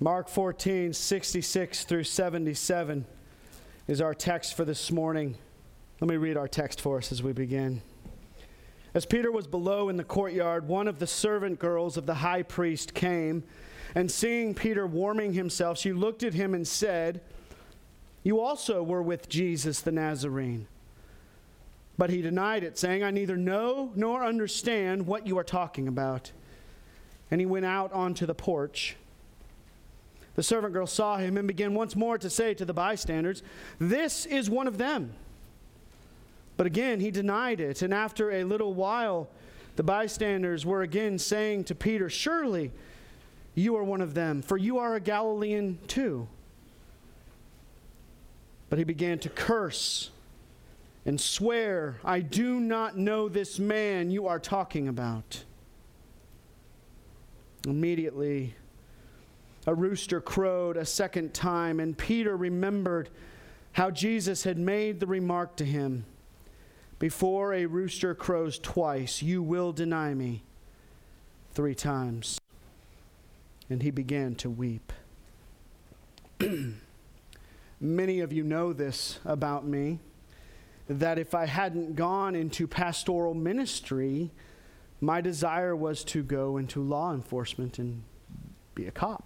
Mark 14, 66 through 77 is our text for this morning. Let me read our text for us as we begin. As Peter was below in the courtyard, one of the servant girls of the high priest came, and seeing Peter warming himself, she looked at him and said, "You also were with Jesus the Nazarene." But he denied it, saying, "I neither know nor understand what you are talking about." And he went out onto the porch. The servant girl saw him and began once more to say to the bystanders, "This is one of them." But again he denied it, and after a little while the bystanders were again saying to Peter, "Surely you are one of them, for you are a Galilean too." But he began to curse and swear, "I do not know this man you are talking about." Immediately a rooster crowed a second time, and Peter remembered how Jesus had made the remark to him, "Before a rooster crows twice, you will deny me 3 times." And he began to weep. Many of you know this about me, that if I hadn't gone into pastoral ministry, my desire was to go into law enforcement and be a cop.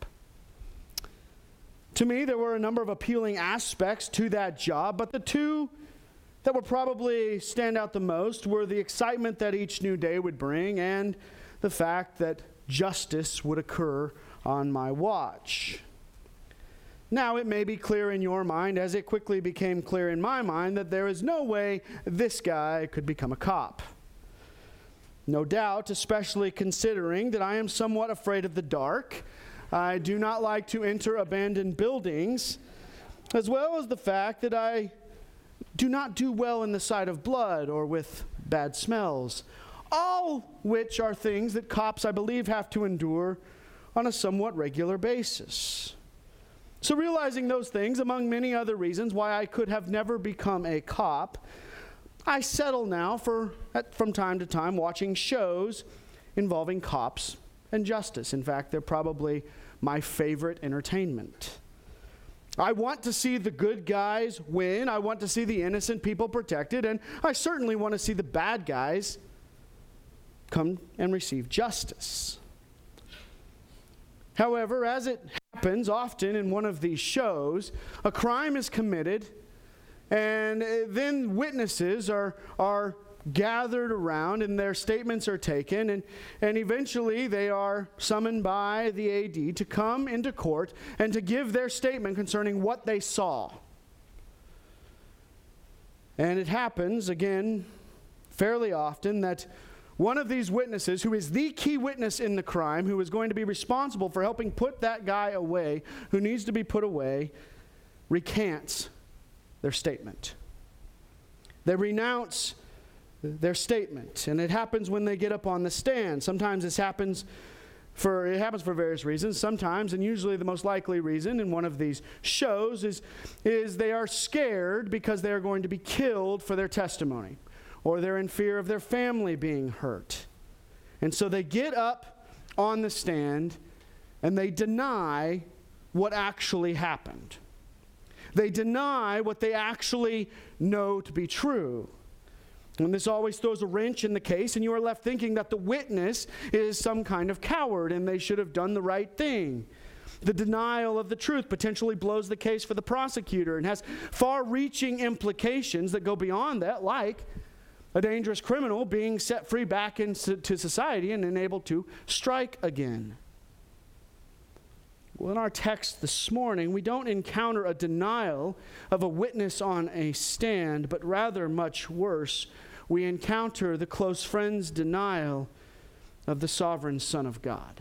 To me, there were a number of appealing aspects to that job, but the two that would probably stand out the most were the excitement that each new day would bring and the fact that justice would occur on my watch. Now, it may be clear in your mind, as it quickly became clear in my mind, that there is no way this guy could become a cop. No doubt, especially considering that I am somewhat afraid of the dark. I do not like to enter abandoned buildings, as well as the fact that I do not do well in the sight of blood or with bad smells, all which are things that cops, I believe, have to endure on a somewhat regular basis. So realizing those things, among many other reasons why I could have never become a cop, I settle now from time to time watching shows involving cops and justice. In fact, they're probably my favorite entertainment. I want to see the good guys win. I want to see the innocent people protected. And I certainly want to see the bad guys come and receive justice. However, as it happens often in one of these shows, a crime is committed, and then witnesses are gathered around and their statements are taken, and eventually they are summoned by the AD to come into court and to give their statement concerning what they saw. And it happens, again, fairly often that one of these witnesses, who is the key witness in the crime, who is going to be responsible for helping put that guy away, who needs to be put away, recants their statement. They renounce their statement, and it happens when they get up on the stand. Sometimes it happens for various reasons. Sometimes, and usually the most likely reason in one of these shows is they are scared because they are going to be killed for their testimony, or they're in fear of their family being hurt. And so they get up on the stand and they deny what actually happened. They deny what they actually know to be true. And this always throws a wrench in the case, and you are left thinking that the witness is some kind of coward and they should have done the right thing. The denial of the truth potentially blows the case for the prosecutor and has far-reaching implications that go beyond that, like a dangerous criminal being set free back into society and enabled to strike again. Well, in our text this morning, we don't encounter a denial of a witness on a stand, but rather, much worse, we encounter the close friend's denial of the sovereign Son of God.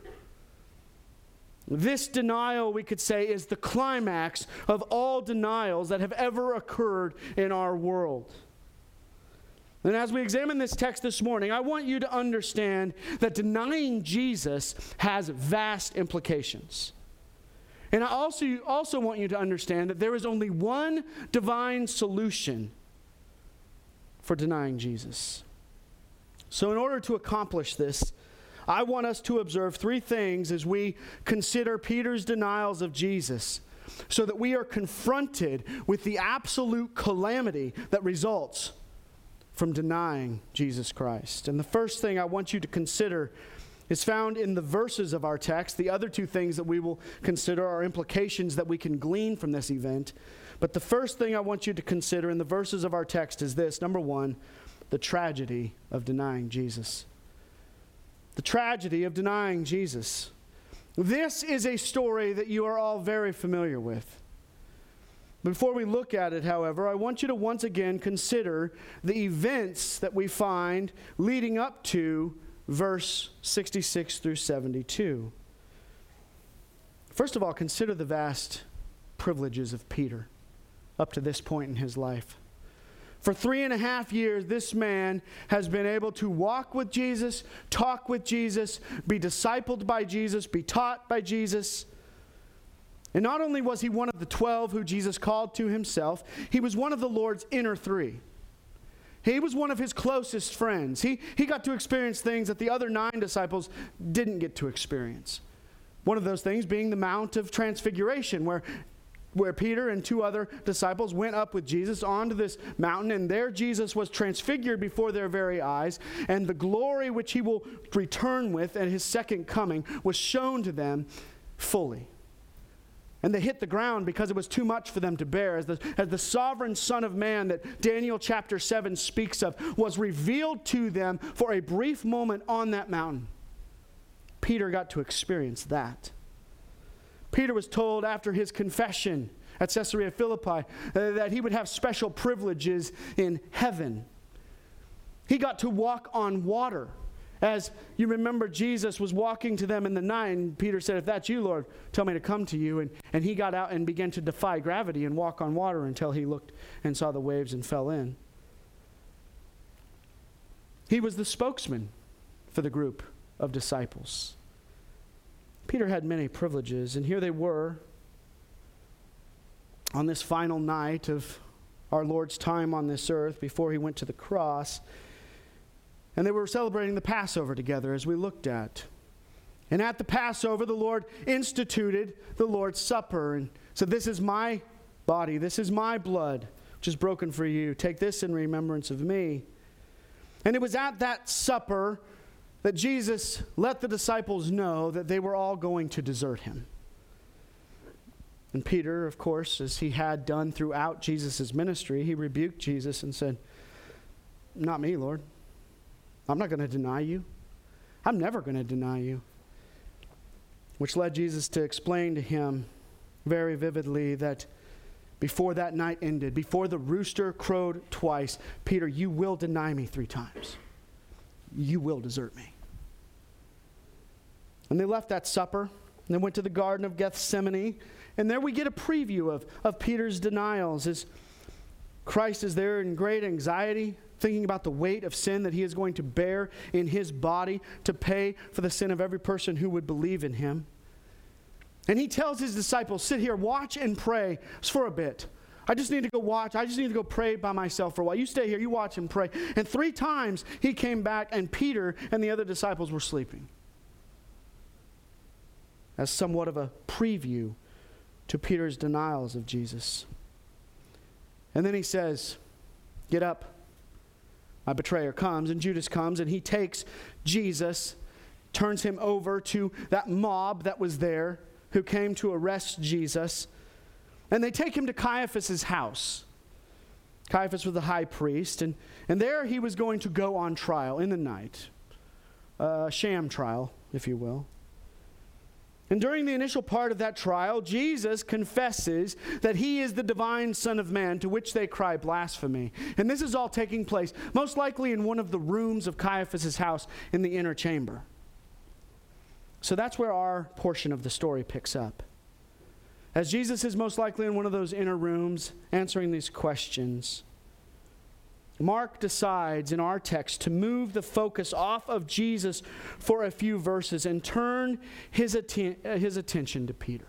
This denial, we could say, is the climax of all denials that have ever occurred in our world. And as we examine this text this morning, I want you to understand that denying Jesus has vast implications. And I also want you to understand that there is only one divine solution for denying Jesus. So in order to accomplish this, I want us to observe three things as we consider Peter's denials of Jesus, so that we are confronted with the absolute calamity that results from denying Jesus Christ. And the first thing I want you to consider is found in the verses of our text. The other two things that we will consider are implications that we can glean from this event. But the first thing I want you to consider in the verses of our text is this. Number one, the tragedy of denying Jesus. The tragedy of denying Jesus. This is a story that you are all very familiar with. Before we look at it, however, I want you to once again consider the events that we find leading up to verse 66 through 72. First of all, consider the vast privileges of Peter up to this point in his life. For 3.5 years, this man has been able to walk with Jesus, talk with Jesus, be discipled by Jesus, be taught by Jesus. And not only was he one of the 12 who Jesus called to himself, he was one of the Lord's inner three. He was one of his closest friends. He got to experience things that the other 9 disciples didn't get to experience. One of those things being the Mount of Transfiguration, where Peter and 2 other disciples went up with Jesus onto this mountain, and there Jesus was transfigured before their very eyes, and the glory which he will return with at his second coming was shown to them fully. And they hit the ground because it was too much for them to bear. As the sovereign Son of Man that Daniel chapter 7 speaks of was revealed to them for a brief moment on that mountain. Peter got to experience that. Peter was told after his confession at Caesarea Philippi that he would have special privileges in heaven. He got to walk on water. As you remember, Jesus was walking to them in the night, and Peter said, "If that's you, Lord, tell me to come to you." And he got out and began to defy gravity and walk on water until he looked and saw the waves and fell in. He was the spokesman for the group of disciples. Peter had many privileges, and here they were on this final night of our Lord's time on this earth before he went to the cross. And they were celebrating the Passover together, as we looked at. And at the Passover, the Lord instituted the Lord's Supper and said, "This is my body, this is my blood, which is broken for you. Take this in remembrance of me." And it was at that supper that Jesus let the disciples know that they were all going to desert him. And Peter, of course, as he had done throughout Jesus' ministry, he rebuked Jesus and said, "Not me, Lord. I'm not going to deny you. I'm never going to deny you." Which led Jesus to explain to him very vividly that before that night ended, before the rooster crowed twice, "Peter, you will deny me 3 times. You will desert me." And they left that supper, and they went to the Garden of Gethsemane, and there we get a preview of Peter's denials as Christ is there in great anxiety, thinking about the weight of sin that he is going to bear in his body to pay for the sin of every person who would believe in him. And he tells his disciples, "Sit here, watch and pray just for a bit. I just need to go watch. I just need to go pray by myself for a while. You stay here, you watch and pray." And 3 times he came back, and Peter and the other disciples were sleeping. As somewhat of a preview to Peter's denials of Jesus. And then he says, "Get up. My betrayer comes." And Judas comes, and he takes Jesus, turns him over to that mob that was there who came to arrest Jesus. And they take him to Caiaphas' house. Caiaphas was the high priest, and there he was going to go on trial in the night. A sham trial, if you will. And during the initial part of that trial, Jesus confesses that he is the divine Son of Man, to which they cry blasphemy. And this is all taking place, most likely in one of the rooms of Caiaphas' house in the inner chamber. So that's where our portion of the story picks up. As Jesus is most likely in one of those inner rooms answering these questions, Mark decides in our text to move the focus off of Jesus for a few verses and turn his attention to Peter.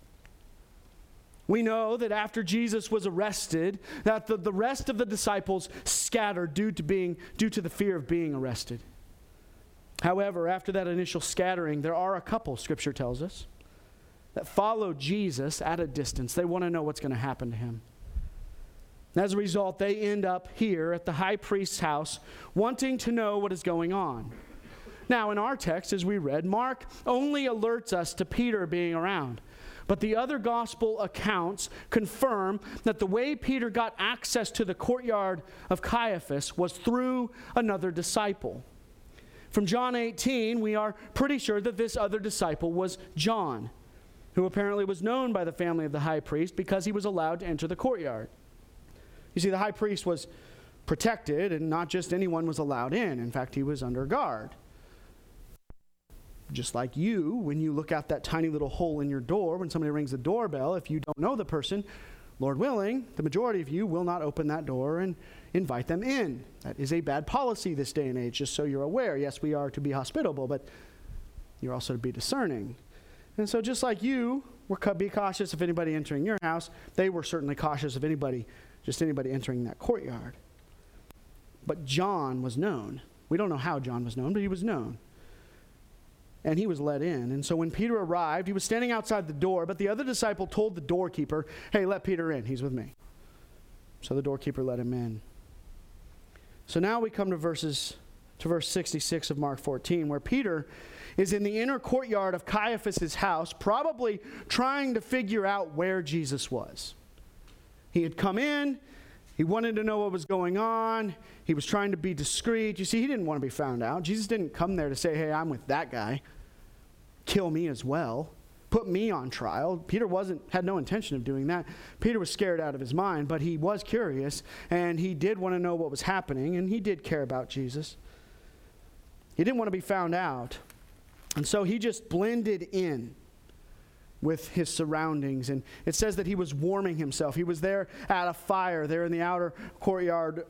We know that after Jesus was arrested, that the rest of the disciples scattered due to the fear of being arrested. However, after that initial scattering, there are a couple, Scripture tells us, that follow Jesus at a distance. They want to know what's going to happen to him. As a result, they end up here at the high priest's house wanting to know what is going on. Now, in our text, as we read, Mark only alerts us to Peter being around. But the other gospel accounts confirm that the way Peter got access to the courtyard of Caiaphas was through another disciple. From John 18, we are pretty sure that this other disciple was John, who apparently was known by the family of the high priest because he was allowed to enter the courtyard. You see, the high priest was protected, and not just anyone was allowed in. In fact, he was under guard. Just like you, when you look out that tiny little hole in your door, when somebody rings the doorbell, if you don't know the person, Lord willing, the majority of you will not open that door and invite them in. That is a bad policy this day and age, just so you're aware. Yes, we are to be hospitable, but you're also to be discerning. And so just like you be cautious of anybody entering your house, they were certainly cautious of anybody entering that courtyard. But John was known. We don't know how John was known, but he was known. And he was let in. And so when Peter arrived, he was standing outside the door, but the other disciple told the doorkeeper, "Hey, let Peter in. He's with me." So the doorkeeper let him in. So now we come to verse 66 of Mark 14, where Peter is in the inner courtyard of Caiaphas' house, probably trying to figure out where Jesus was. He had come in. He wanted to know what was going on. He was trying to be discreet. You see, he didn't want to be found out. Jesus didn't come there to say, "Hey, I'm with that guy. Kill me as well. Put me on trial." Peter had no intention of doing that. Peter was scared out of his mind, but he was curious, and he did want to know what was happening, and he did care about Jesus. He didn't want to be found out, and so he just blended in with his surroundings. And it says that he was warming himself. He was there at a fire there in the outer courtyard.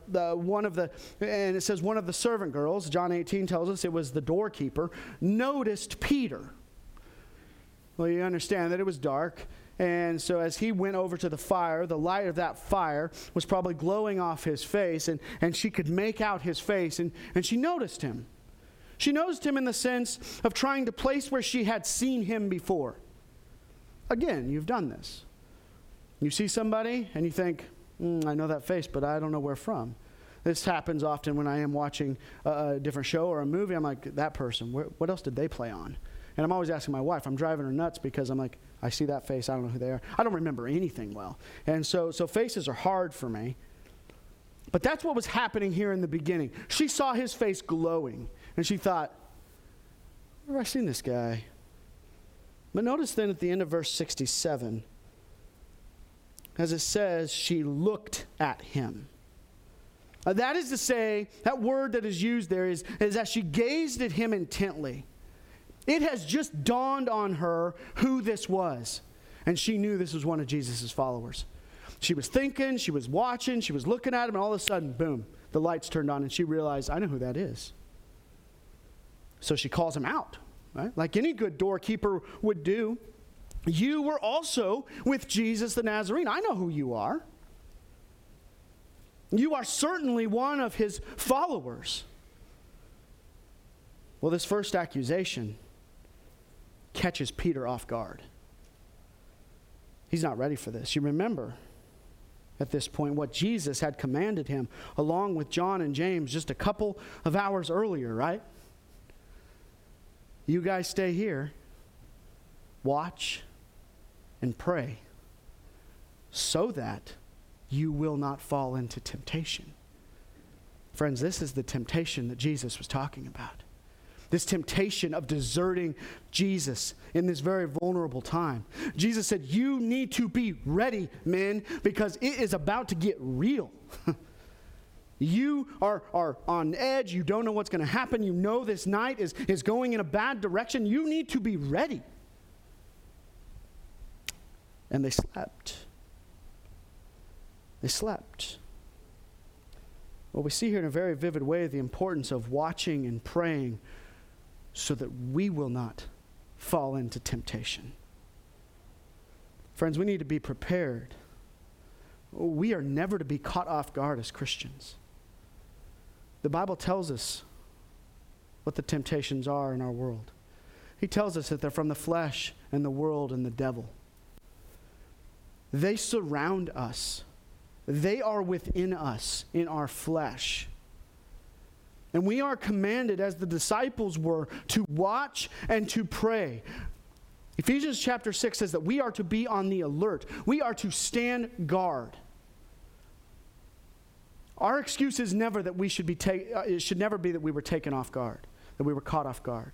And it says one of the servant girls, John 18 tells us it was the doorkeeper, noticed Peter. Well, you understand that it was dark. And so as he went over to the fire, the light of that fire was probably glowing off his face. And she could make out his face. And she noticed him. She noticed him in the sense of trying to place where she had seen him before. Again, you've done this. You see somebody and you think, I know that face, but I don't know where from. This happens often when I am watching a different show or a movie. I'm like, that person, what else did they play on? And I'm always asking my wife, I'm driving her nuts because I'm like, I see that face, I don't know who they are. I don't remember anything well. And so faces are hard for me. But that's what was happening here in the beginning. She saw his face glowing, and she thought, where have I seen this guy? But notice then at the end of verse 67, as it says, she looked at him. That is to say, that word that is used there is that she gazed at him intently. It has just dawned on her who this was. And she knew this was one of Jesus' followers. She was thinking, she was watching, she was looking at him, and all of a sudden, boom, the lights turned on, and she realized, I know who that is. So she calls him out. Right? Like any good doorkeeper would do. You were also with Jesus the Nazarene. I know who you are. You are certainly one of his followers. Well, this first accusation catches Peter off guard. He's not ready for this. You remember at this point what Jesus had commanded him along with John and James just a couple of hours earlier, right? You guys stay here, watch, and pray so that you will not fall into temptation. Friends, this is the temptation that Jesus was talking about. This temptation of deserting Jesus in this very vulnerable time. Jesus said, you need to be ready, men, because it is about to get real. You are on edge. You don't know what's going to happen. You know this night is going in a bad direction. You need to be ready. And they slept. They slept. Well, we see here in a very vivid way the importance of watching and praying so that we will not fall into temptation. Friends, we need to be prepared. We are never to be caught off guard as Christians. The Bible tells us, what the temptations are in our world. He tells us that they're from the flesh and the world and the devil. They surround us. They are within us, in our flesh. And we are commanded, as the disciples were, to watch and to pray. Ephesians chapter 6 says that we are to be on the alert. We are to stand guard. Our excuse is never that we should be it should never be that we were taken off guard, that we were caught off guard.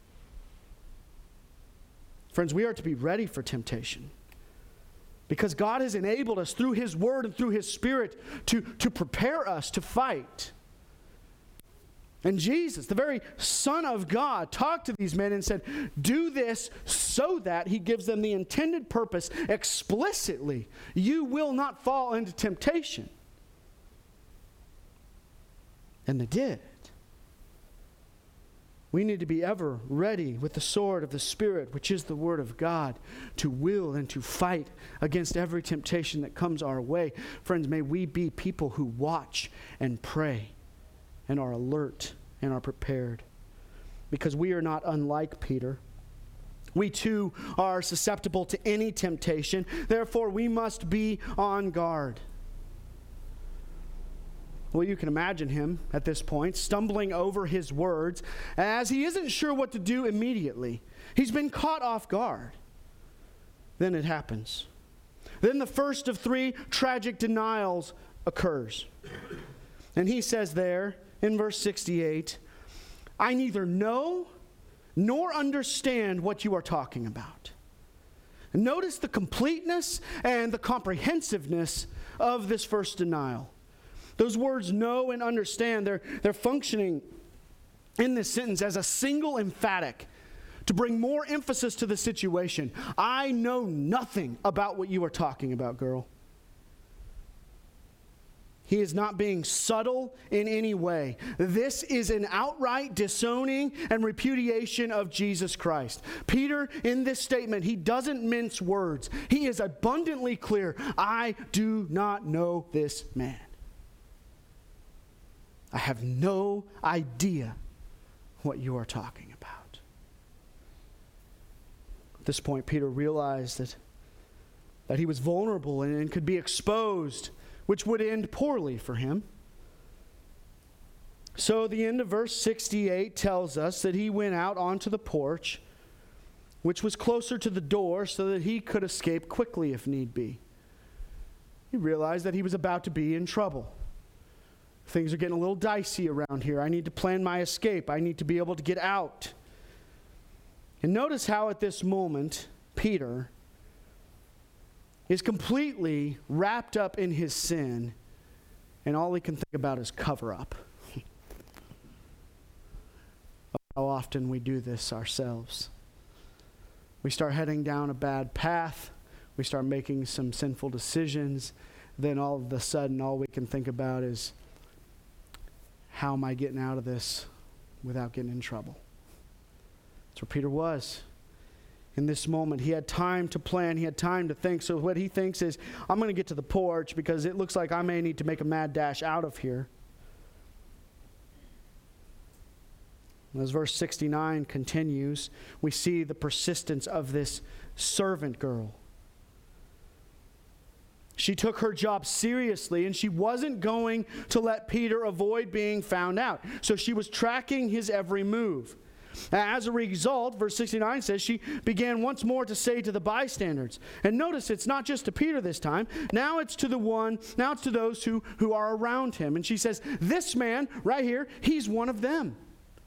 Friends, we are to be ready for temptation, because God has enabled us through His Word and through His Spirit to prepare us to fight. And Jesus, the very Son of God, talked to these men and said, do this so that, He gives them the intended purpose explicitly, you will not fall into temptation. And they did. We need to be ever ready with the sword of the Spirit, which is the Word of God, to will and to fight against every temptation that comes our way. Friends, may we be people who watch and pray and are alert and are prepared, because we are not unlike Peter. We too are susceptible to any temptation. Therefore, we must be on guard. Well, you can imagine him at this point stumbling over his words as he isn't sure what to do immediately. He's been caught off guard. Then it happens. Then the first of 3 tragic denials occurs. And he says there in verse 68, I neither know nor understand what you are talking about. And notice the completeness and the comprehensiveness of this first denial. Those words know and understand, they're functioning in this sentence as a single emphatic to bring more emphasis to the situation. I know nothing about what you are talking about, girl. He is not being subtle in any way. This is an outright disowning and repudiation of Jesus Christ. Peter, in this statement, he doesn't mince words. He is abundantly clear. I do not know this man. I have no idea what you are talking about. At this point, Peter realized that he was vulnerable and could be exposed, which would end poorly for him. So the end of verse 68 tells us that he went out onto the porch, which was closer to the door, so that he could escape quickly if need be. He realized that he was about to be in trouble. Things are getting a little dicey around here. I need to plan my escape. I need to be able to get out. And notice how at this moment, Peter is completely wrapped up in his sin, and all he can think about is cover up. How often we do this ourselves. We start heading down a bad path. We start making some sinful decisions. Then all of a sudden, all we can think about is, how am I getting out of this without getting in trouble? That's where Peter was. In this moment, he had time to plan. He had time to think. So what he thinks is, I'm going to get to the porch because it looks like I may need to make a mad dash out of here. As verse 69 continues, we see the persistence of this servant girl. She took her job seriously, and she wasn't going to let Peter avoid being found out. So she was tracking his every move. As a result, verse 69 says, she began once more to say to the bystanders. And notice it's not just to Peter this time. Now it's to those who are around him. And she says, this man right here, he's one of them.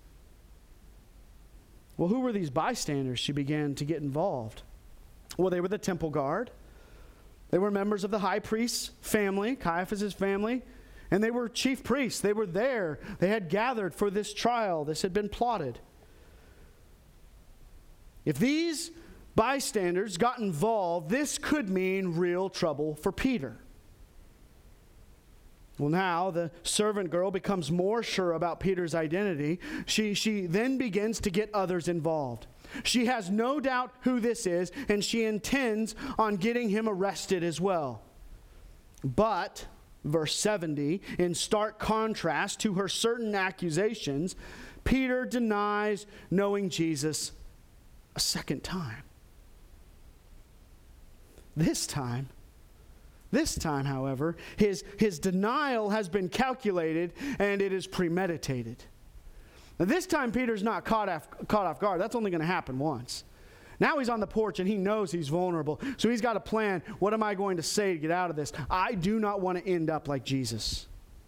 Well, who were these bystanders? She began to get involved. Well, they were the temple guard. They were members of the high priest's family, Caiaphas' family, and they were chief priests. They were there. They had gathered for this trial. This had been plotted. If these bystanders got involved, this could mean real trouble for Peter. Well, now the servant girl becomes more sure about Peter's identity. She then begins to get others involved. She has no doubt who this is, and she intends on getting him arrested as well. But, verse 70, in stark contrast to her certain accusations, Peter denies knowing Jesus a second time. This time, however, his denial has been calculated and it is premeditated. Now, this time, Peter's not caught off guard. That's only going to happen once. Now he's on the porch and he knows he's vulnerable. So he's got a plan. What am I going to say to get out of this? I do not want to end up like Jesus.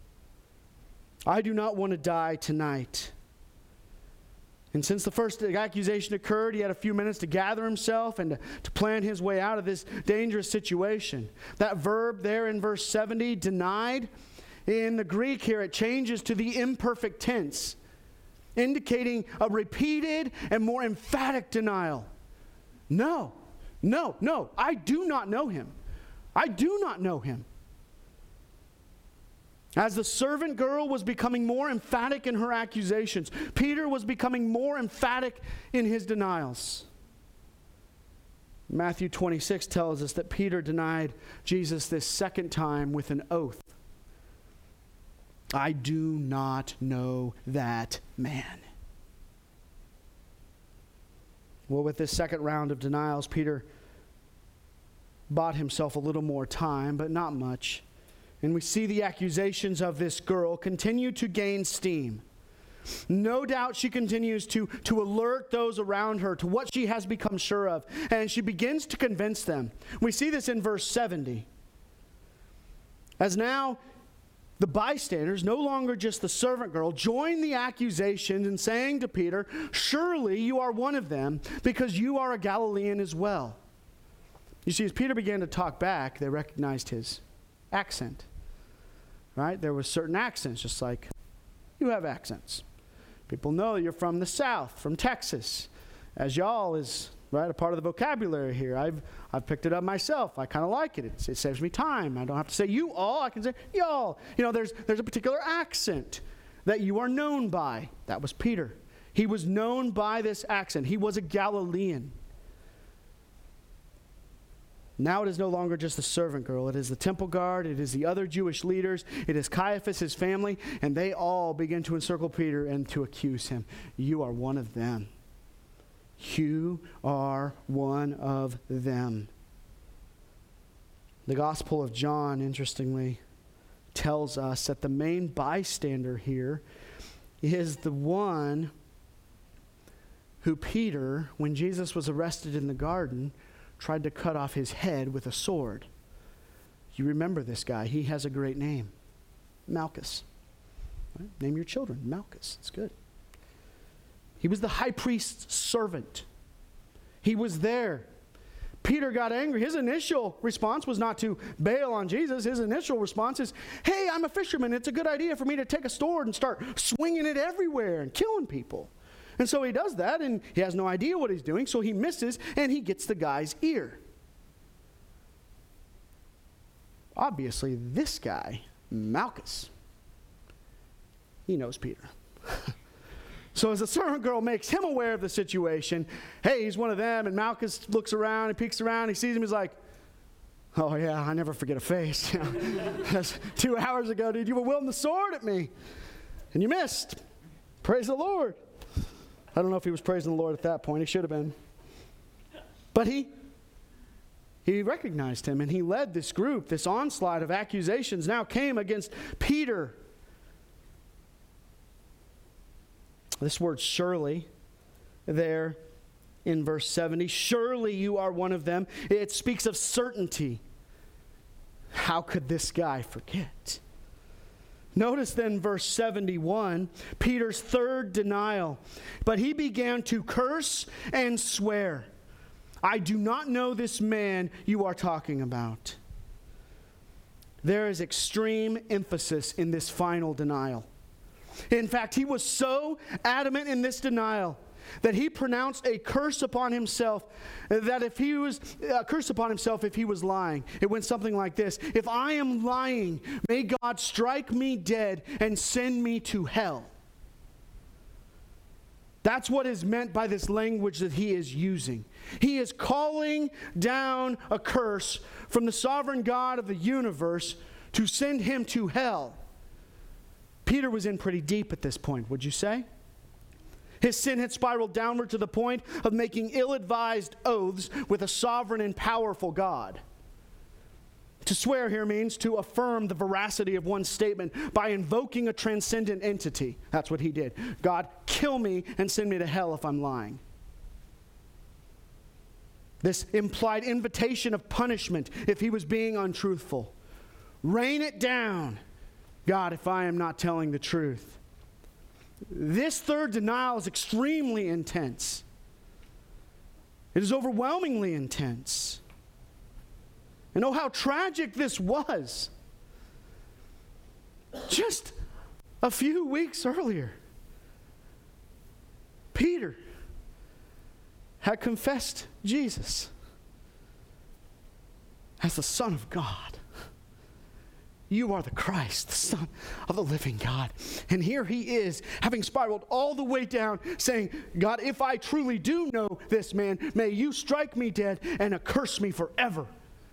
I do not want to die tonight. And since the first accusation occurred, he had a few minutes to gather himself and to plan his way out of this dangerous situation. That verb there in verse 70, denied, in the Greek here, it changes to the imperfect tense, indicating a repeated and more emphatic denial. No, I do not know him. I do not know him. As the servant girl was becoming more emphatic in her accusations, Peter was becoming more emphatic in his denials. Matthew 26 tells us that Peter denied Jesus this second time with an oath. I do not know that man. Well, with this second round of denials, Peter bought himself a little more time, but not much. And we see the accusations of this girl continue to gain steam. No doubt she continues to alert those around her to what she has become sure of. And she begins to convince them. We see this in verse 70. As now the bystanders, no longer just the servant girl, join the accusations in saying to Peter, surely you are one of them because you are a Galilean as well. You see, as Peter began to talk back, they recognized his accent. Right? There were certain accents, just like you have accents. People know you're from the South, from Texas. As y'all is, right, a part of the vocabulary here. I've picked it up myself. I kind of like it. It saves me time. I don't have to say you all. I can say y'all. You know, there's a particular accent that you are known by. That was Peter. He was known by this accent. He was a Galilean. Now it is no longer just the servant girl. It is the temple guard. It is the other Jewish leaders. It is Caiaphas, his family. And they all begin to encircle Peter and to accuse him. You are one of them. You are one of them. The Gospel of John, interestingly, tells us that the main bystander here is the one who Peter, when Jesus was arrested in the garden, tried to cut off his head with a sword. You remember this guy. He has a great name. Malchus. Right? Name your children Malchus. It's good. He was the high priest's servant. He was there. Peter got angry. His initial response was not to bail on Jesus. His initial response is, hey, I'm a fisherman. It's a good idea for me to take a sword and start swinging it everywhere and killing people. And so he does that, and he has no idea what he's doing, so he misses, and he gets the guy's ear. Obviously, this guy, Malchus, he knows Peter. So as the servant girl makes him aware of the situation, hey, he's one of them, and Malchus looks around, he peeks around, he sees him, he's like, oh yeah, I never forget a face. 2 hours ago, dude, you were wielding the sword at me, and you missed. Praise the Lord. I don't know if he was praising the Lord at that point. He should have been. But he recognized him, and he led this group. This onslaught of accusations now came against Peter. This word surely there in verse 70, surely you are one of them. It speaks of certainty. How could this guy forget? Notice then verse 71, Peter's third denial. But he began to curse and swear, I do not know this man you are talking about. There is extreme emphasis in this final denial. In fact, he was so adamant in this denial that he pronounced a curse upon himself, that if he was lying. It went something like this: if I am lying, may God strike me dead and send me to hell. That's what is meant by this language that he is using. He is calling down a curse from the sovereign God of the universe to send him to hell. Peter was in pretty deep at this point, would you say? His sin had spiraled downward to the point of making ill-advised oaths with a sovereign and powerful God. To swear here means to affirm the veracity of one's statement by invoking a transcendent entity. That's what he did. God, kill me and send me to hell if I'm lying. This implied invitation of punishment if he was being untruthful. Rain it down, God, if I am not telling the truth. This third denial is extremely intense. It is overwhelmingly intense. And oh, how tragic this was. Just a few weeks earlier, Peter had confessed Jesus as the Son of God. You are the Christ, the Son of the living God. And here he is, having spiraled all the way down, saying, God, if I truly do know this man, may you strike me dead and accurse me forever.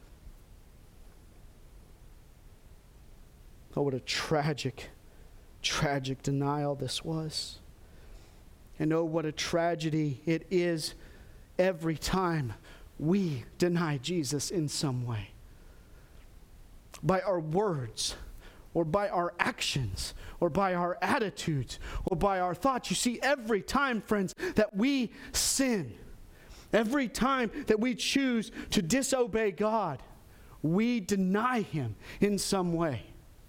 Oh, what a tragic, tragic denial this was. And oh, what a tragedy it is every time we deny Jesus in some way. By our words, or by our actions, or by our attitudes, or by our thoughts. You see, every time, friends, that we sin, every time that we choose to disobey God, we deny Him in some way.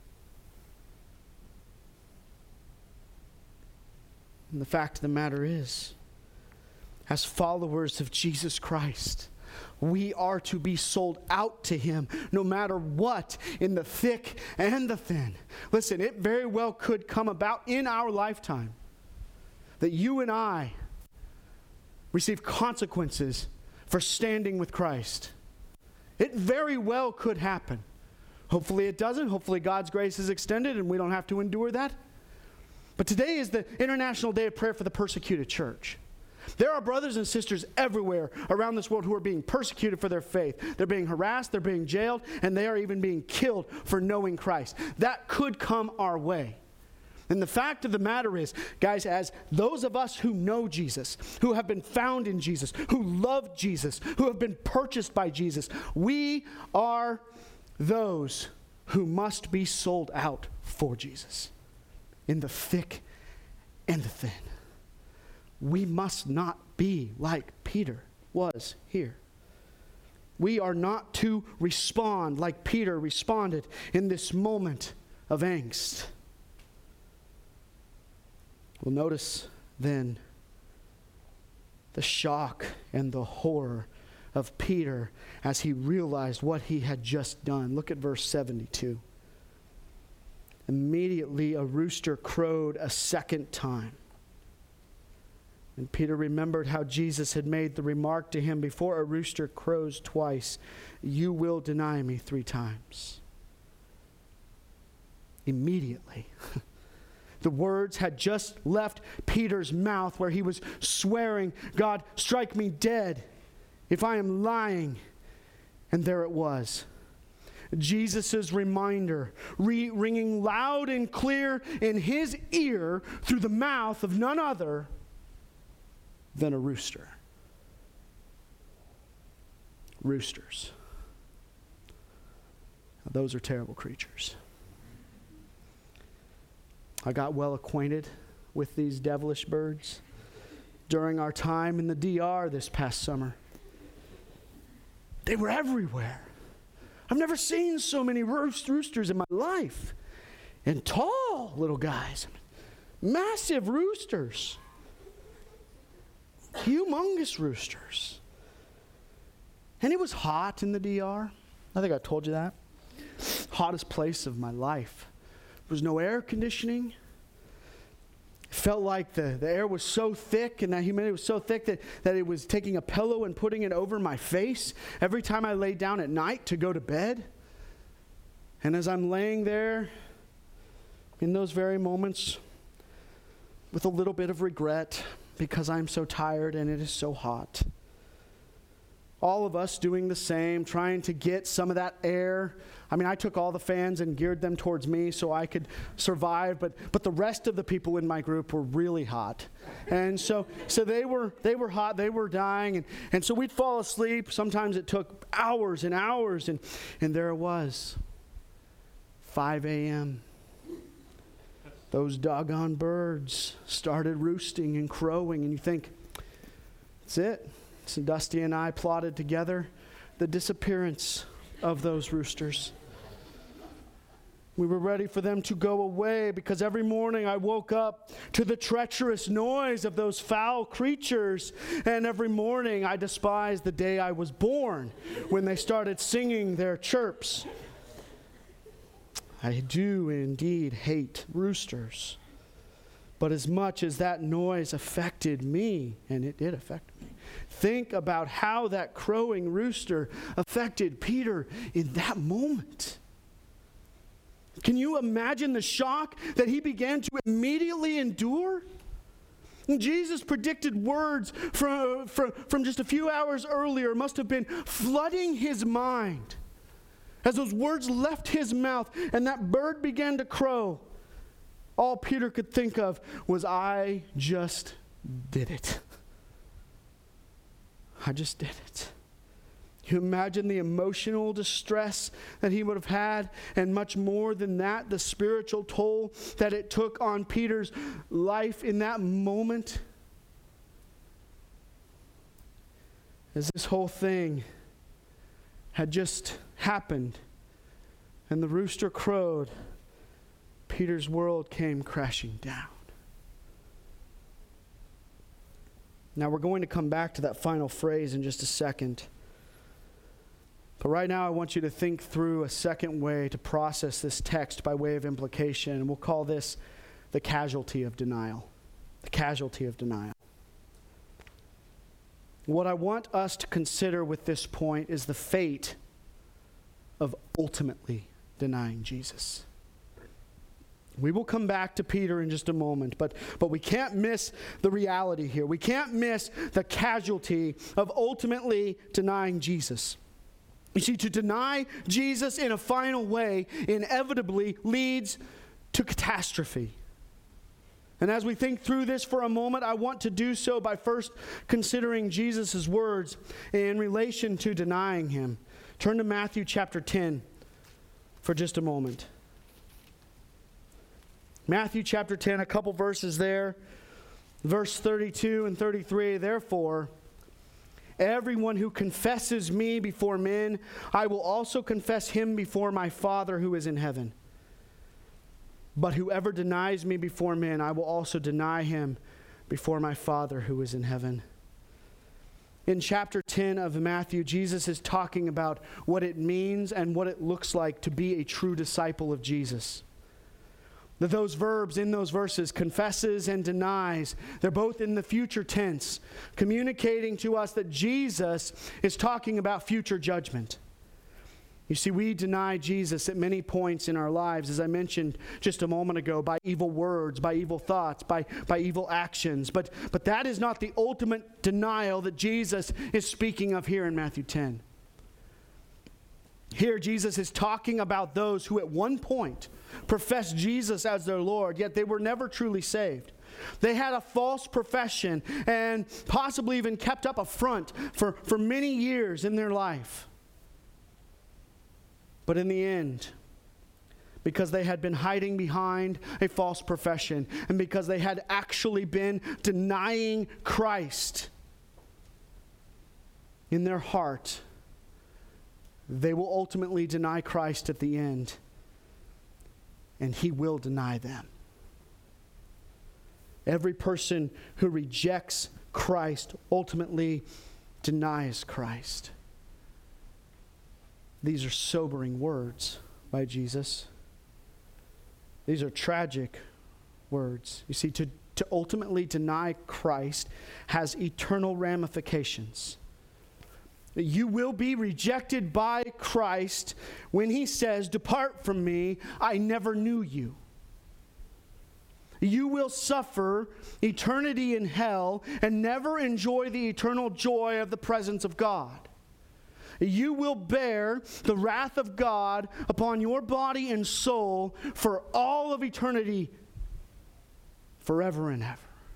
And the fact of the matter is, as followers of Jesus Christ, we are to be sold out to Him no matter what, in the thick and the thin. Listen, it very well could come about in our lifetime that you and I receive consequences for standing with Christ. It very well could happen. Hopefully it doesn't. Hopefully God's grace is extended and we don't have to endure that. But today is the International Day of Prayer for the Persecuted Church. There are brothers and sisters everywhere around this world who are being persecuted for their faith. They're being harassed, they're being jailed, and they are even being killed for knowing Christ. That could come our way. And the fact of the matter is, guys, as those of us who know Jesus, who have been found in Jesus, who love Jesus, who have been purchased by Jesus, we are those who must be sold out for Jesus. In the thick and the thin. We must not be like Peter was here. We are not to respond like Peter responded in this moment of angst. Well, notice then the shock and the horror of Peter as he realized what he had just done. Look at verse 72. Immediately a rooster crowed a second time. And Peter remembered how Jesus had made the remark to him, before a rooster crows twice, you will deny me 3 times. Immediately. The words had just left Peter's mouth where he was swearing, God, strike me dead if I am lying. And there it was. Jesus' reminder, ringing loud and clear in his ear through the mouth of none other than a rooster. Roosters. Now, those are terrible creatures. I got well acquainted with these devilish birds during our time in the DR this past summer. They were everywhere. I've never seen so many roosters in my life. And tall little guys. Massive roosters. Humongous roosters. And it was hot in the DR. I think I told you that. Hottest place of my life. There was no air conditioning. It felt like the air was so thick and that humidity was so thick that it was taking a pillow and putting it over my face every time I laid down at night to go to bed. And as I'm laying there in those very moments with a little bit of regret because I'm so tired and it is so hot, All of us doing the same, trying to get some of that air. I mean, I took all the fans and geared them towards me so I could survive, but the rest of the people in my group were really hot. And so they were hot, they were dying, and so we'd fall asleep. Sometimes it took hours and hours, and there it was, 5 a.m. Those doggone birds started roosting and crowing, and you think, that's it. So Dusty and I plotted together the disappearance of those roosters. We were ready for them to go away because every morning I woke up to the treacherous noise of those foul creatures. And every morning I despised the day I was born when they started singing their chirps. I do indeed hate roosters. But as much as that noise affected me, and it did affect me, think about how that crowing rooster affected Peter in that moment. Can you imagine the shock that he began to immediately endure? And Jesus' predicted words from just a few hours earlier must have been flooding his mind. As those words left his mouth and that bird began to crow, all Peter could think of was, I just did it. I just did it. You imagine the emotional distress that he would have had, and much more than that, the spiritual toll that it took on Peter's life in that moment. As this whole thing had just happened and the rooster crowed, Peter's world came crashing down. Now we're going to come back to that final phrase in just a second. But right now I want you to think through a second way to process this text by way of implication. And we'll call this the casualty of denial. The casualty of denial. What I want us to consider with this point is the fate of ultimately denying Jesus. We will come back to Peter in just a moment, but we can't miss the reality here. We can't miss the casualty of ultimately denying Jesus. You see, to deny Jesus in a final way inevitably leads to catastrophe. And as we think through this for a moment, I want to do so by first considering Jesus' words in relation to denying him. Turn to Matthew chapter 10 for just a moment. Matthew chapter 10, a couple verses there. Verse 32 and 33, therefore, everyone who confesses me before men, I will also confess him before my Father who is in heaven. But whoever denies me before men, I will also deny him before my Father who is in heaven. In chapter 10 of Matthew, Jesus is talking about what it means and what it looks like to be a true disciple of Jesus. That those verbs in those verses, confesses and denies, they're both in the future tense, communicating to us that Jesus is talking about future judgment. You see, we deny Jesus at many points in our lives, as I mentioned just a moment ago, by evil words, by evil thoughts, by evil actions. But that is not the ultimate denial that Jesus is speaking of here in Matthew 10. Here, Jesus is talking about those who at one point professed Jesus as their Lord, yet they were never truly saved. They had a false profession and possibly even kept up a front for many years in their life. But in the end, because they had been hiding behind a false profession and because they had actually been denying Christ in their heart, they will ultimately deny Christ at the end, and he will deny them. Every person who rejects Christ ultimately denies Christ. These are sobering words by Jesus. These are tragic words. You see, to ultimately deny Christ has eternal ramifications. You will be rejected by Christ when he says, "Depart from me, I never knew you." You will suffer eternity in hell and never enjoy the eternal joy of the presence of God. you will bear the wrath of God upon your body and soul for all of eternity, forever and ever.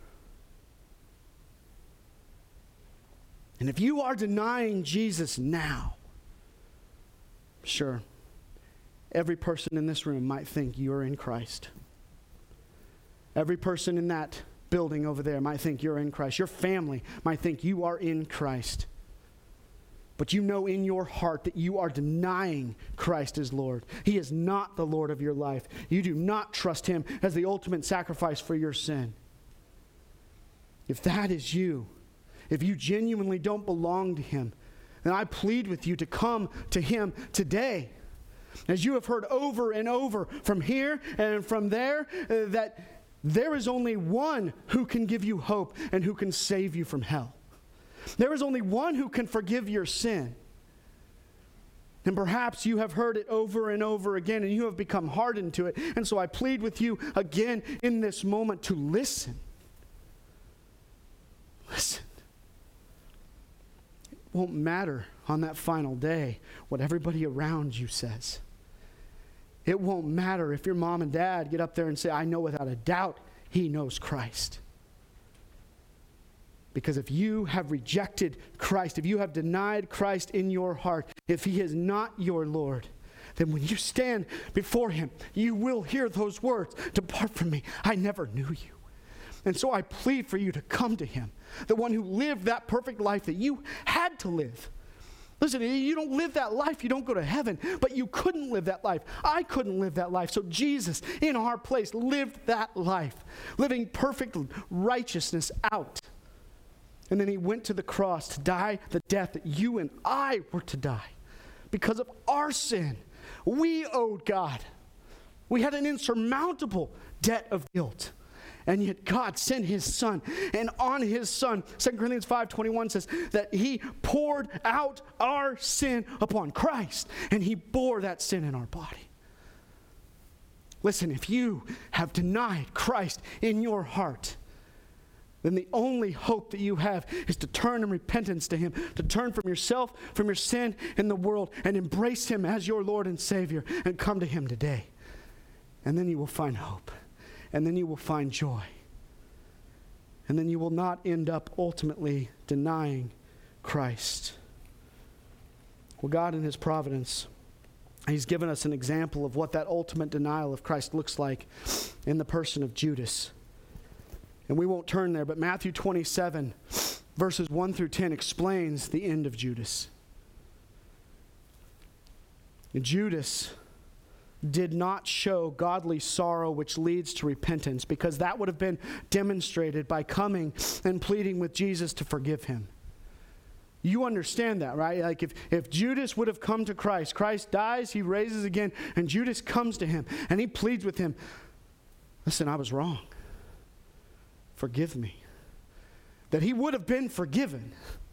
And if you are denying Jesus now, sure, every person in this room might think you're in Christ. Every person in that building over there might think you're in Christ. Your family might think you are in Christ. But you know in your heart that you are denying Christ as Lord. He is not the Lord of your life. You do not trust Him as the ultimate sacrifice for your sin. If that is you, if you genuinely don't belong to Him, then I plead with you to come to Him today. As you have heard over and over from here and from there, that there is only one who can give you hope and who can save you from hell. There is only one who can forgive your sin. And perhaps you have heard it over and over again and you have become hardened to it. And so I plead with you again in this moment to listen. Listen. It won't matter on that final day what everybody around you says. It won't matter if your mom and dad get up there and say, I know without a doubt he knows Christ. Because if you have rejected Christ, if you have denied Christ in your heart, if He is not your Lord, then when you stand before Him, you will hear those words, depart from me, I never knew you. And so I plead for you to come to Him, the one who lived that perfect life that you had to live. Listen, you don't live that life, you don't go to heaven, but you couldn't live that life. I couldn't live that life. So Jesus, in our place, lived that life, living perfect righteousness out. And then He went to the cross to die the death that you and I were to die. Because of our sin, we owed God. We had an insurmountable debt of guilt. And yet God sent His Son. And on His Son, 2 Corinthians 5:21 says that He poured out our sin upon Christ. And He bore that sin in our body. Listen, if you have denied Christ in your heart, then the only hope that you have is to turn in repentance to Him, to turn from yourself, from your sin in the world, and embrace Him as your Lord and Savior, and come to Him today. And then you will find hope. And then you will find joy. And then you will not end up ultimately denying Christ. Well, God in His providence, He's given us an example of what that ultimate denial of Christ looks like in the person of Judas. And we won't turn there, but Matthew 27, verses 1 through 10 explains the end of Judas. And Judas did not show godly sorrow which leads to repentance, because that would have been demonstrated by coming and pleading with Jesus to forgive him. You understand that, right? Like if Judas would have come to Christ, Christ dies, He raises again, and Judas comes to Him and he pleads with Him, listen, I was wrong. Forgive me. That he would have been forgiven.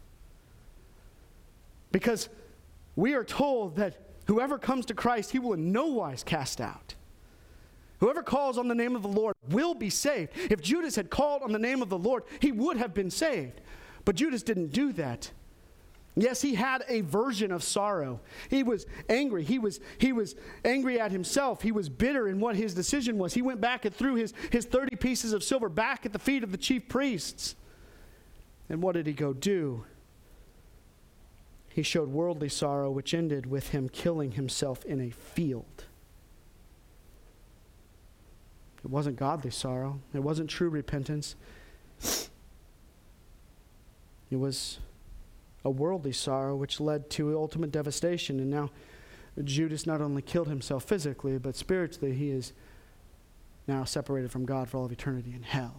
Because we are told that whoever comes to Christ, He will in no wise cast out. Whoever calls on the name of the Lord will be saved. If Judas had called on the name of the Lord, he would have been saved. But Judas didn't do that. Yes, he had a version of sorrow. He was angry. He was angry at himself. He was bitter in what his decision was. He went back and threw his 30 pieces of silver back at the feet of the chief priests. And what did he go do? He showed worldly sorrow, which ended with him killing himself in a field. It wasn't godly sorrow. It wasn't true repentance. It was a worldly sorrow which led to ultimate devastation. And now Judas not only killed himself physically, but spiritually he is now separated from God for all of eternity in hell.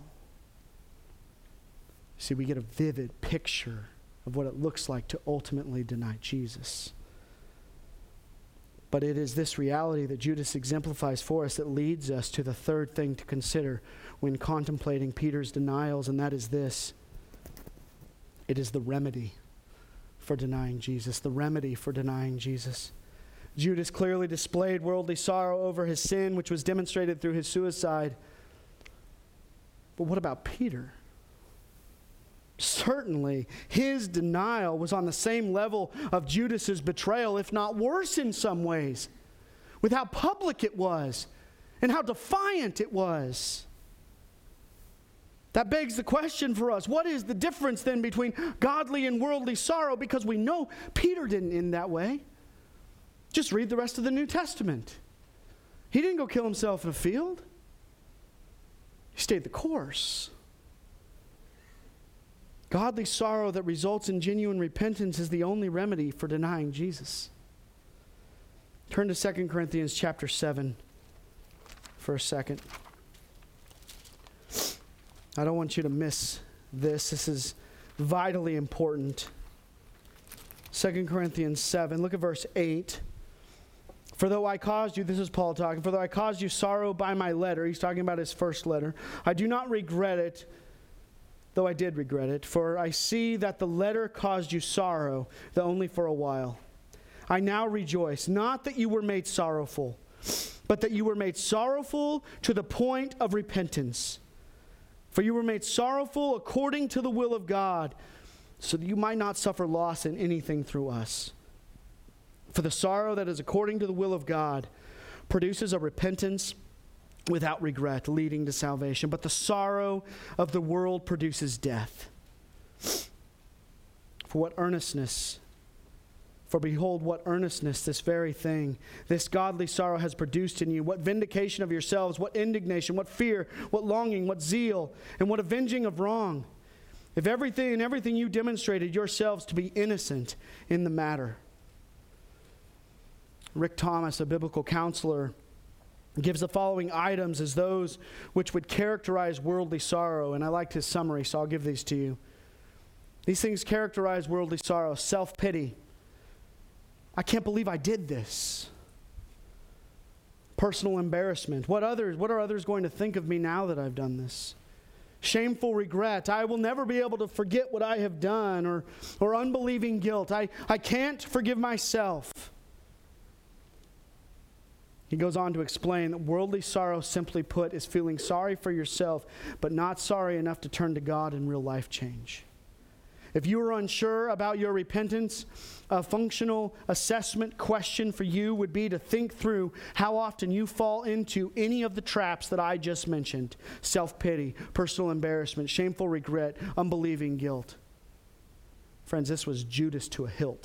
See, we get a vivid picture of what it looks like to ultimately deny Jesus. But it is this reality that Judas exemplifies for us that leads us to the third thing to consider when contemplating Peter's denials, and that is this. It is the remedy for denying Jesus. The remedy for denying Jesus. Judas clearly displayed worldly sorrow over his sin, which was demonstrated through his suicide. But what about Peter? Certainly, his denial was on the same level of Judas's betrayal, if not worse in some ways, with how public it was and how defiant it was. That begs the question for us, what is the difference then between godly and worldly sorrow? Because we know Peter didn't end that way. Just read the rest of the New Testament. He didn't go kill himself in a field. He stayed the course. Godly sorrow that results in genuine repentance is the only remedy for denying Jesus. Turn to 2 Corinthians chapter 7 for a second. I don't want you to miss this. This is vitally important. 2 Corinthians 7, look at verse 8. For though I caused you, this is Paul talking, for though I caused you sorrow by my letter, he's talking about his first letter, I do not regret it, though I did regret it, for I see that the letter caused you sorrow, though only for a while. I now rejoice, not that you were made sorrowful, but that you were made sorrowful to the point of repentance. For you were made sorrowful according to the will of God, so that you might not suffer loss in anything through us. For the sorrow that is according to the will of God produces a repentance without regret, leading to salvation. But the sorrow of the world produces death. For behold, what earnestness this very thing, this godly sorrow has produced in you. What vindication of yourselves, what indignation, what fear, what longing, what zeal, and what avenging of wrong. If everything you demonstrated yourselves to be innocent in the matter. Rick Thomas, a biblical counselor, gives the following items as those which would characterize worldly sorrow. And I liked his summary, so I'll give these to you. These things characterize worldly sorrow. Self-pity. I can't believe I did this. Personal embarrassment. What are others going to think of me now that I've done this? Shameful regret. I will never be able to forget what I have done. Or unbelieving guilt. I can't forgive myself. He goes on to explain that worldly sorrow, simply put, is feeling sorry for yourself, but not sorry enough to turn to God in real life change. If you are unsure about your repentance, a functional assessment question for you would be to think through how often you fall into any of the traps that I just mentioned. Self-pity, personal embarrassment, shameful regret, unbelieving guilt. Friends, this was Judas to a hilt.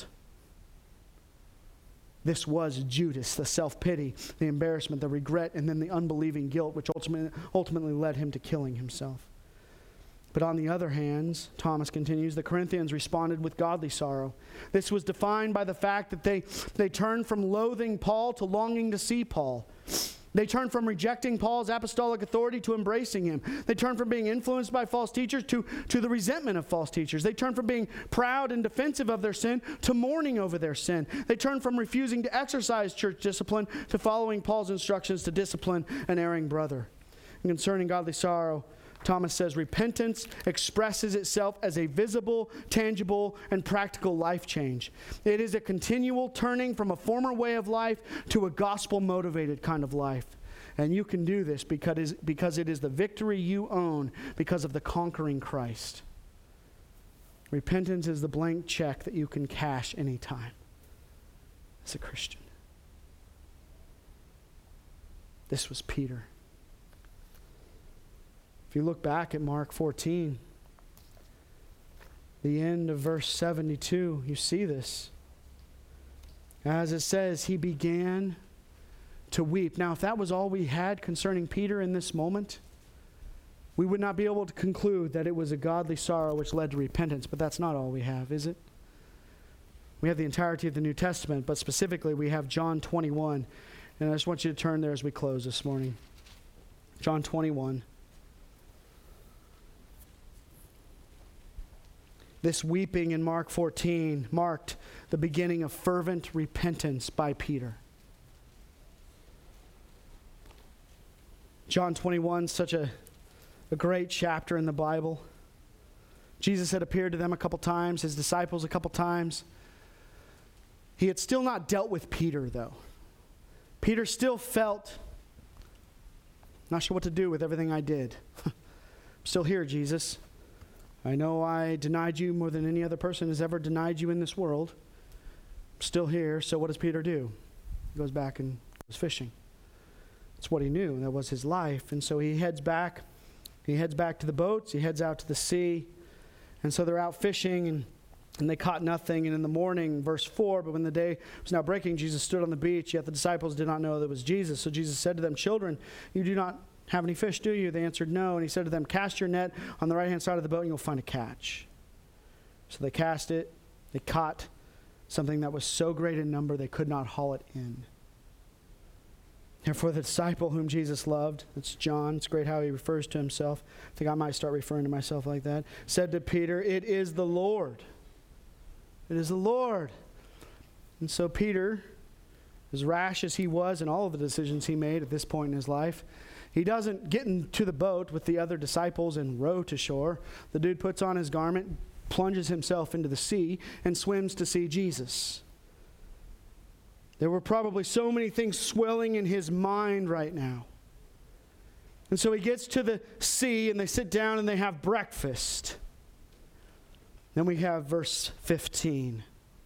This was Judas, the self-pity, the embarrassment, the regret, and then the unbelieving guilt, which ultimately led him to killing himself. But on the other hand, Thomas continues, the Corinthians responded with godly sorrow. This was defined by the fact that they turned from loathing Paul to longing to see Paul. They turned from rejecting Paul's apostolic authority to embracing him. They turned from being influenced by false teachers to the resentment of false teachers. They turned from being proud and defensive of their sin to mourning over their sin. They turned from refusing to exercise church discipline to following Paul's instructions to discipline an erring brother. And concerning godly sorrow, Thomas says repentance expresses itself as a visible, tangible, and practical life change. It is a continual turning from a former way of life to a gospel-motivated kind of life. And you can do this because it is the victory you own because of the conquering Christ. Repentance is the blank check that you can cash anytime as a Christian. This was Peter. If you look back at Mark 14, the end of verse 72, you see this. As it says, he began to weep. Now, if that was all we had concerning Peter in this moment, we would not be able to conclude that it was a godly sorrow which led to repentance. But that's not all we have, is it? We have the entirety of the New Testament, but specifically we have John 21. And I just want you to turn there as we close this morning. John 21. This weeping in Mark 14 marked the beginning of fervent repentance by Peter. John 21, such a great chapter in the Bible. Jesus had appeared to them a couple times, his disciples a couple times. He had still not dealt with Peter, though. Peter still felt, not sure what to do with everything I did. I'm still here, Jesus. I know I denied you more than any other person has ever denied you in this world. I'm still here, so what does Peter do? He goes back and goes fishing. That's what he knew. That was his life. And so he heads back. He heads back to the boats. He heads out to the sea. And so they're out fishing, and they caught nothing. And in the morning, verse 4, but when the day was now breaking, Jesus stood on the beach, yet the disciples did not know that it was Jesus. So Jesus said to them, "Children, you do not have any fish, do you?" They answered, "No." And he said to them, "Cast your net on the right-hand side of the boat, and you'll find a catch." So they cast it. They caught something that was so great in number they could not haul it in. Therefore, the disciple whom Jesus loved, that's John, it's great how he refers to himself. I think I might start referring to myself like that. Said to Peter, "It is the Lord." It is the Lord. And so Peter, as rash as he was in all of the decisions he made at this point in his life, he doesn't get into the boat with the other disciples and row to shore. The dude puts on his garment, plunges himself into the sea, and swims to see Jesus. There were probably so many things swelling in his mind right now. And so he gets to the sea, and they sit down and they have breakfast. Then we have verse 15.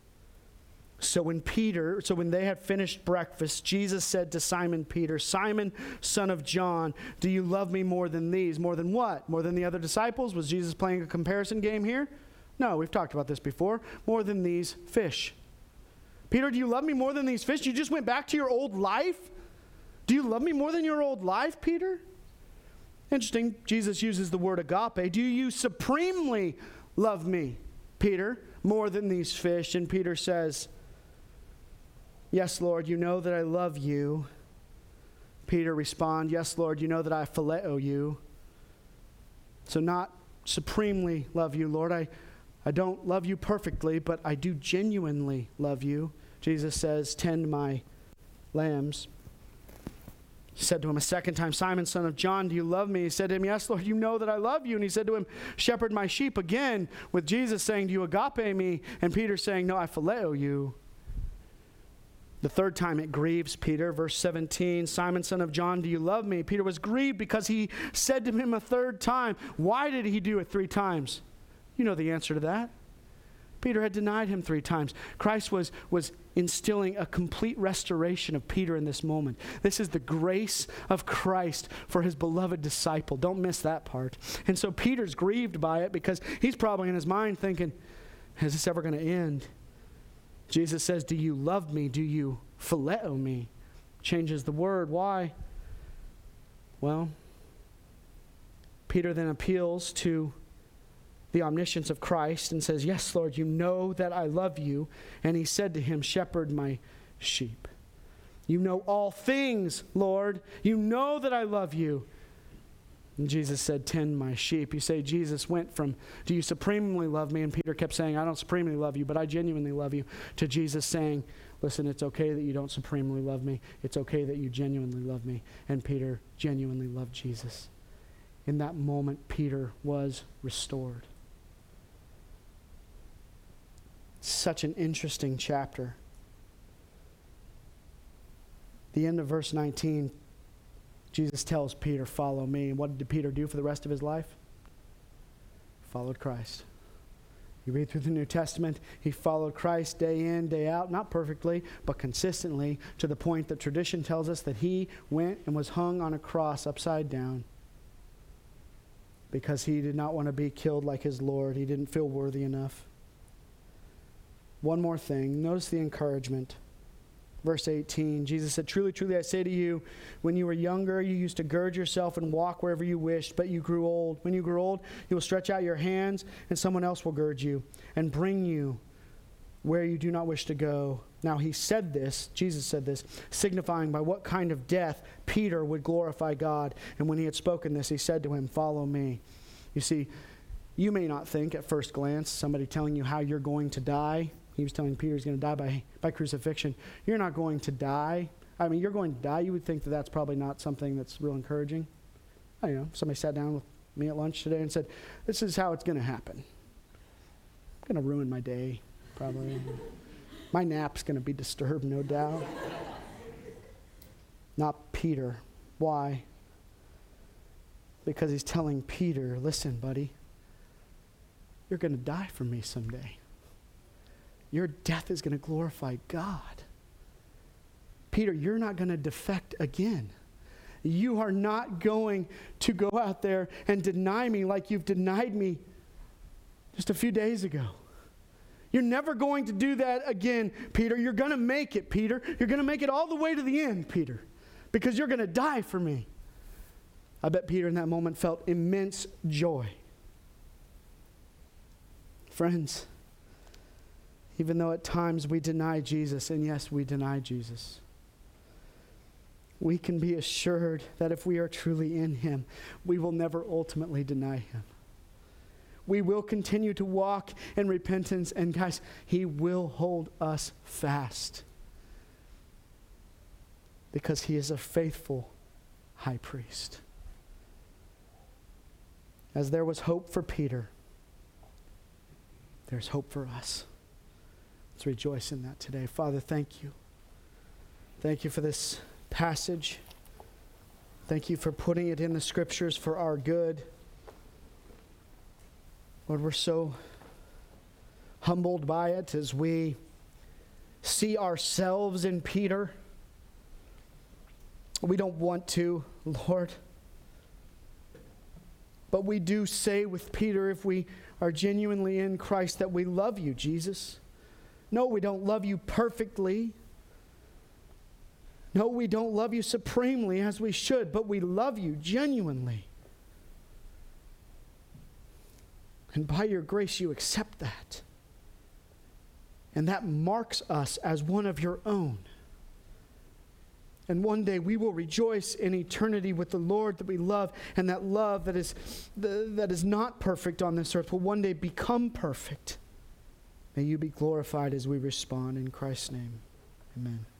So when they had finished breakfast, Jesus said to Simon Peter, "Simon, son of John, do you love me more than these?" More than what? More than the other disciples? Was Jesus playing a comparison game here? No, we've talked about this before. More than these fish. Peter, do you love me more than these fish? You just went back to your old life? Do you love me more than your old life, Peter? Interesting, Jesus uses the word agape. Do you supremely love me, Peter, more than these fish? And Peter says, "Yes, Lord, you know that I love you." Peter responds, "Yes, Lord, you know that I phileo you." So not supremely love you, Lord. I don't love you perfectly, but I do genuinely love you. Jesus says, "Tend my lambs." He said to him a second time, "Simon, son of John, do you love me?" He said to him, "Yes, Lord, you know that I love you." And he said to him, "Shepherd my sheep." Again, with Jesus saying, "Do you agape me?" And Peter saying, "No, I phileo you." The third time it grieves Peter. Verse 17, "Simon, son of John, do you love me?" Peter was grieved because he said to him a third time. Why did he do it 3 times? You know the answer to that. Peter had denied him 3 times. Christ was instilling a complete restoration of Peter in this moment. This is the grace of Christ for his beloved disciple. Don't miss that part. And so Peter's grieved by it because he's probably in his mind thinking, is this ever going to end? Jesus says, "Do you love me? Do you phileo me?" Changes the word. Why? Well, Peter then appeals to the omniscience of Christ and says, "Yes, Lord, you know that I love you." And he said to him, "Shepherd my sheep." You know all things, Lord. You know that I love you. And Jesus said, "Tend my sheep." You say Jesus went from, "Do you supremely love me?" And Peter kept saying, "I don't supremely love you, but I genuinely love you," to Jesus saying, "Listen, it's okay that you don't supremely love me. It's okay that you genuinely love me." And Peter genuinely loved Jesus. In that moment, Peter was restored. Such an interesting chapter. The end of verse 19, Jesus tells Peter, "Follow me." And what did Peter do for the rest of his life? Followed Christ. You read through the New Testament, he followed Christ day in, day out, not perfectly, but consistently, to the point that tradition tells us that he went and was hung on a cross upside down because he did not want to be killed like his Lord. He didn't feel worthy enough. One more thing. Notice the encouragement. Verse 18, Jesus said, "Truly, truly, I say to you, when you were younger, you used to gird yourself and walk wherever you wished, but you grew old. When you grew old, you will stretch out your hands, and someone else will gird you and bring you where you do not wish to go." Now he said this, Jesus said this, signifying by what kind of death Peter would glorify God. And when he had spoken this, he said to him, "Follow me." You see, you may not think at first glance, somebody telling you how you're going to die. He was telling Peter he's going to die by crucifixion. You're not going to die. I mean, you're going to die. You would think that that's probably not something that's real encouraging. I don't know. Somebody sat down with me at lunch today and said, "This is how it's going to happen." I'm going to ruin my day, probably. My nap's going to be disturbed, no doubt. Not Peter. Why? Because he's telling Peter, "Listen, buddy, you're going to die for me someday. Your death is going to glorify God. Peter, you're not going to defect again. You are not going to go out there and deny me like you've denied me just a few days ago. You're never going to do that again, Peter. You're going to make it, Peter. You're going to make it all the way to the end, Peter, because you're going to die for me. I bet Peter in that moment felt immense joy. Friends, even though at times we deny Jesus, and yes, we deny Jesus, we can be assured that if we are truly in him, we will never ultimately deny him. We will continue to walk in repentance, and guys, he will hold us fast because he is a faithful high priest. As there was hope for Peter, there's hope for us. Let's rejoice in that today. Father, thank you. Thank you for this passage. Thank you for putting it in the scriptures for our good. Lord, we're so humbled by it as we see ourselves in Peter. We don't want to, Lord. But we do say with Peter, if we are genuinely in Christ, that we love you, Jesus. No, we don't love you perfectly. No, we don't love you supremely as we should, but we love you genuinely. And by your grace, you accept that. And that marks us as one of your own. And one day we will rejoice in eternity with the Lord that we love, and that love that is not perfect on this earth will one day become perfect. May you be glorified as we respond in Christ's name. Amen.